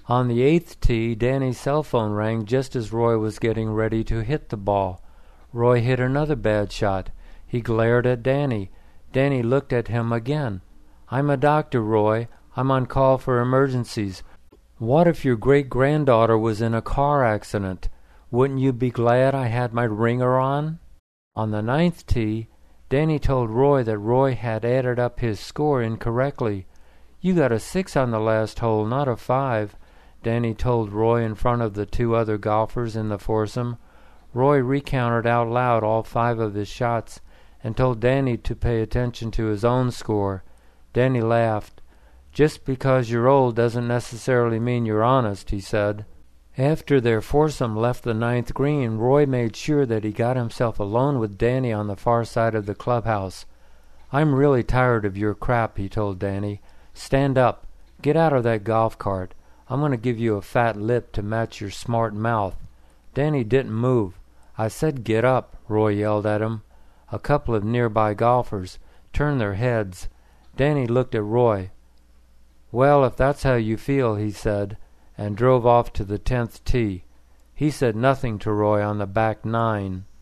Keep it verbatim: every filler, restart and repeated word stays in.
On the eighth tee, Danny's cell phone rang just as Roy was getting ready to hit the ball. Roy hit another bad shot. He glared at Danny. Danny looked at him again. "I'm a doctor, Roy. I'm on call for emergencies. What if your great-granddaughter was in a car accident? Wouldn't you be glad I had my ringer on?" On the ninth tee, Danny told Roy that Roy had added up his score incorrectly. "You got a six on the last hole, not a five," Danny told Roy in front of the two other golfers in the foursome. Roy recounted out loud all five of his shots and told Danny to pay attention to his own score. Danny laughed. "Just because you're old doesn't necessarily mean you're honest," he said. After their foursome left the ninth green, Roy made sure that he got himself alone with Danny on the far side of the clubhouse. "I'm really tired of your crap," he told Danny. "Stand up. Get out of that golf cart. I'm going to give you a fat lip to match your smart mouth." Danny didn't move. "I said get up," Roy yelled at him. A couple of nearby golfers turned their heads. Danny looked at Roy. "Well, if that's how you feel," he said, and drove off to the tenth tee. He said nothing to Roy on the back nine.